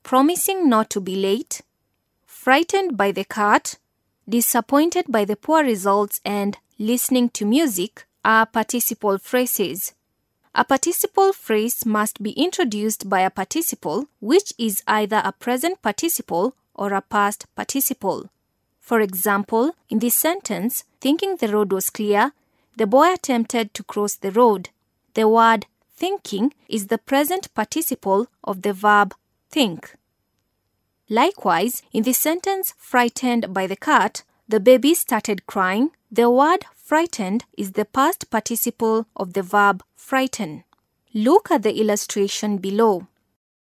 promising not to be late, frightened by the cat, disappointed by the poor results, and listening to music are participle phrases. A participle phrase must be introduced by a participle which is either a present participle or a past participle. For example, in this sentence, thinking the road was clear, the boy attempted to cross the road. The word thinking is the present participle of the verb think. Likewise, in the sentence frightened by the cat, the baby started crying. The word frightened is the past participle of the verb frighten. Look at the illustration below.